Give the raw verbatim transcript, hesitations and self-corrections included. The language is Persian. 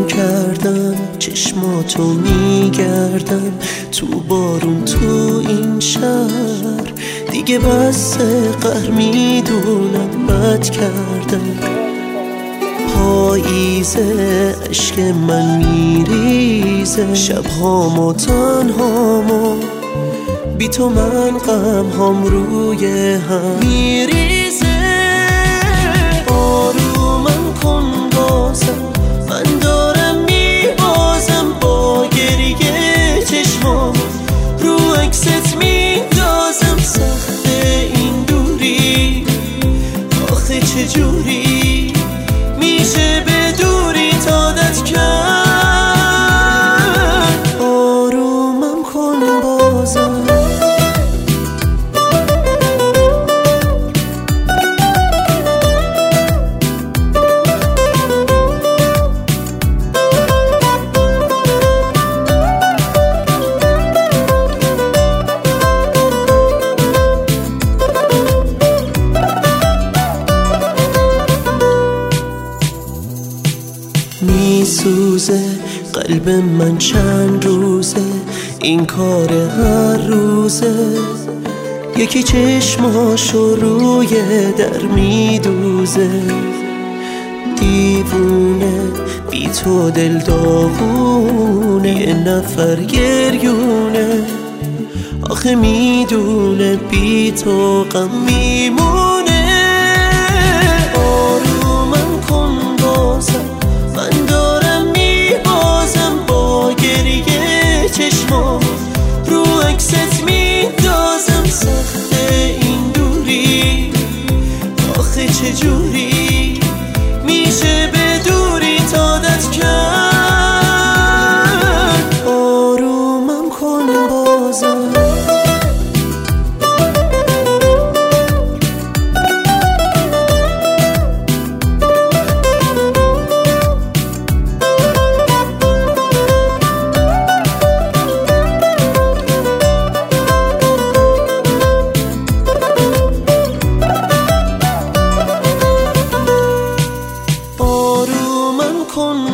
گم کردم، چشماتو میگردم تو بارون تو این شهر. دیگه بس قهر میدونم بد کردم. پاییزه عشق من میریزه، شبهامو تنهامو بی تو من غم هم روی هم میریزه. آرومم کن بازم، من دارم میبازم با گریه چشمام رو عکست میندازم. سخته این دوری آخه چجوری میشه به دوری عادت کرد. آرومم کن بازم. میسوزه قلب من چند روزه، این کار هر روزه. یکی چشماشو روی در میدوزه. دیوونه بی تو دل داغونه، یه نفر گریونه آخه میدونه بی تو غم میمونه. آرومم کن بازم، من دارم میبازم با گریه چشمام رو عکست میندازم. سخته این دوری آخه چجوری میشه به دوری عادت کرد. آرومم کن بازم. آرومم کن